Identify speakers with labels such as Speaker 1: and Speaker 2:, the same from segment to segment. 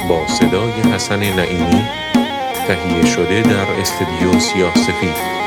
Speaker 1: با صدای حسن نعیمی تهیه شده در استودیو سیاه سفید.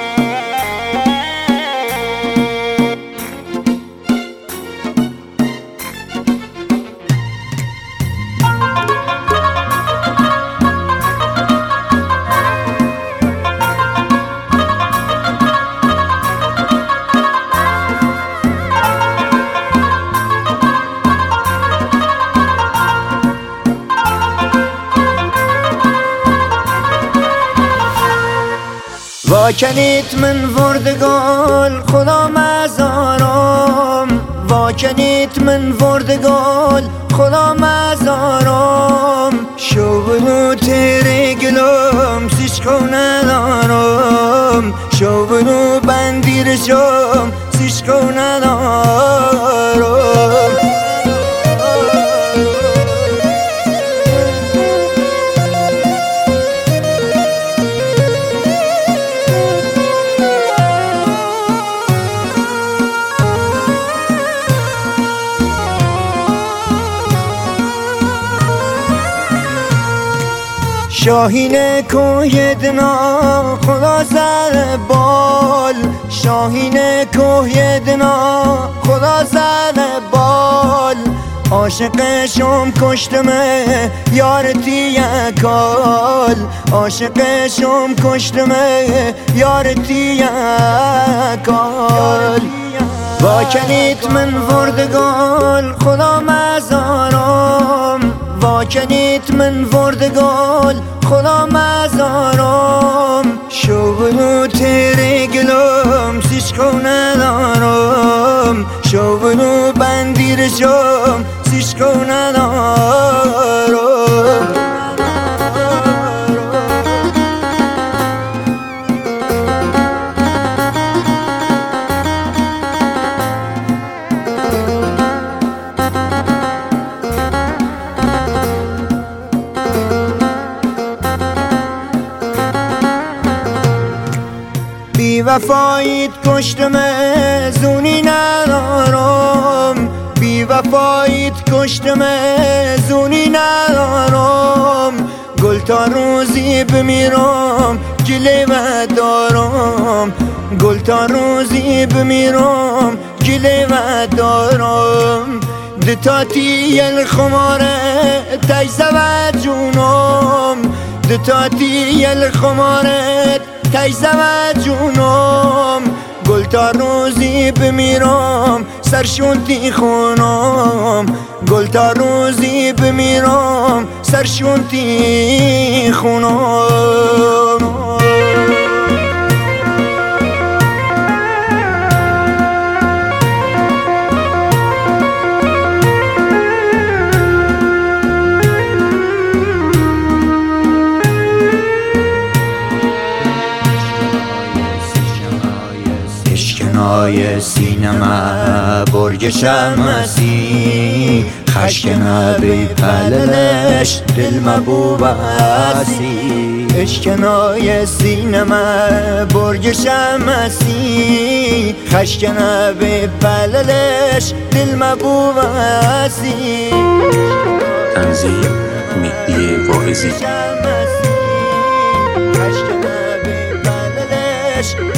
Speaker 2: واکنیت من وردگال خدا مزارم، واکنیت من وردگال خدا مزارم. شو تیره گلم سیشکو ندارم، شو بندی رشم سیشکو ندارم. شاهین کوه دنا خدا سر بال، شاهین کوه دنا خدا سر بال. عاشقشم کشتمه یارتی کال، عاشقشم کشتمه یارتی کال. واکنیت من وردگال خدا مزارم، واکنیت من وردگال خدا مزارم. شو تیره گلم سیشکو ندارم، شو بندی رشم سیشکو ندارم. بی وفاییت کشتمه زونی ندارم، بی وفاییت کشتمه زونی ندارم. گل تا روزی بمیرم گله و دارم، گل تا روزی بمیرم گله و دارم. دتاتی الخماره تجزه و جونم، دتاتی الخماره تجزه و جونم. گل تا روزی بمیرم سرشونتی خونم، گل تا روزی بمیرم سرشونتی خونم. اشکنای سینما برگ شمسی، خشکنه بی پللش دل مبوبسی. اشکنای سینما برگ شمسی، خشکنه بی پللش دل مبوبسی.
Speaker 1: تنظیم مهدی واعظی.
Speaker 2: خشکنه بی پللش